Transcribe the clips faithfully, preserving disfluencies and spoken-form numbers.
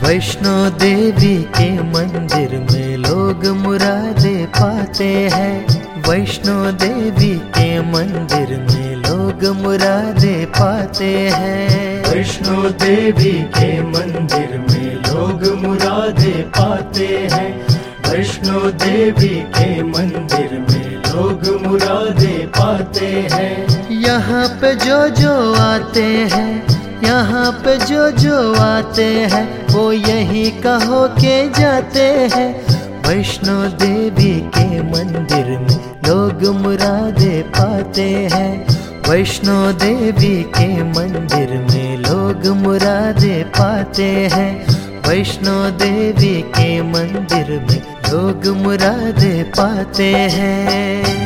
वैष्णो देवी के मंदिर में लोग मुरादे पाते हैं। वैष्णो देवी के मंदिर में लोग मुरादे पाते हैं। वैष्णो देवी के मंदिर में लोग मुरादे पाते हैं। वैष्णो देवी के मंदिर में लोग मुरादे पाते हैं। यहाँ पे जो जो आते हैं, यहाँ पे जो जो आते हैं, वो यही कहो के जाते हैं। वैष्णो देवी के मंदिर में लोग मुरादे पाते हैं। वैष्णो देवी के मंदिर में लोग मुरादे पाते हैं। वैष्णो देवी के मंदिर में लोग मुरादे पाते हैं।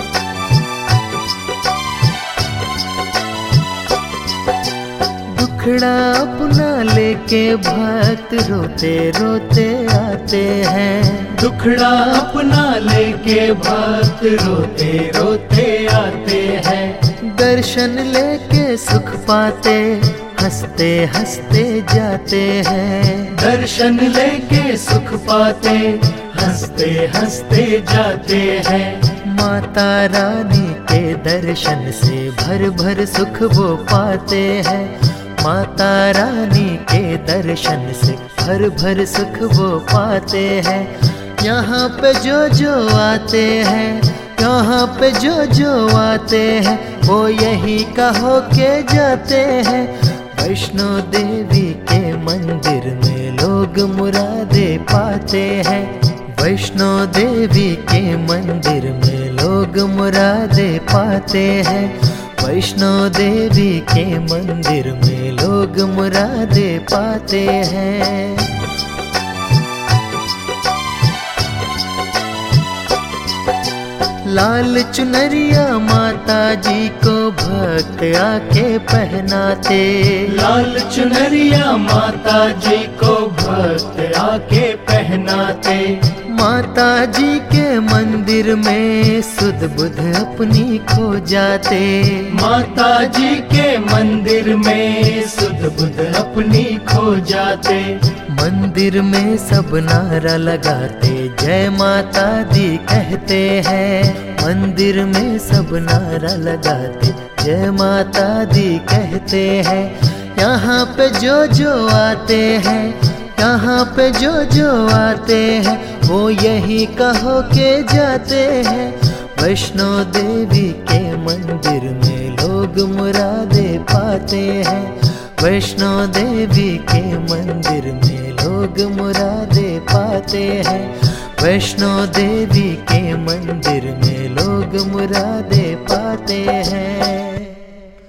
दुखड़ा अपना लेके भक्त रोते रोते आते हैं। दुखड़ा अपना लेके भक्त रोते रोते आते हैं। दर्शन लेके सुख पाते हंसते हंसते जाते हैं। दर्शन लेके सुख पाते हंसते हंसते जाते हैं। माता रानी के दर्शन से भर भर सुख वो पाते हैं। माता रानी के दर्शन से भर भर सुख वो पाते हैं। यहाँ पे जो जो आते हैं, यहाँ पे जो जो आते हैं, वो यही कहो के जाते हैं। वैष्णो देवी के मंदिर में लोग मुरादे पाते हैं। वैष्णो देवी के मंदिर में लोग मुरादे पाते हैं। वैष्णो देवी के मंदिर में लोग मुरादे पाते हैं। लाल चुनरिया माता जी को भक्त आके पहनाते। लाल चुनरिया माता जी को भक्त आके पहनाते। माता जी के मंदिर में सुध बुध अपनी खो जाते। माता जी के मंदिर में सुध बुध अपनी खो जाते। मंदिर में सब नारा लगाते जय माता दी कहते हैं। मंदिर में सब नारा लगाते जय माता दी कहते हैं। यहाँ पे जो जो आते हैं, यहाँ पे जो जो आते हैं, वो यही कहो के जाते हैं। वैष्णो देवी के मंदिर में लोग मुरादे पाते हैं। वैष्णो देवी के मंदिर में लोग मुरादे पाते हैं। वैष्णो देवी के मंदिर में लोग मुरादे पाते हैं।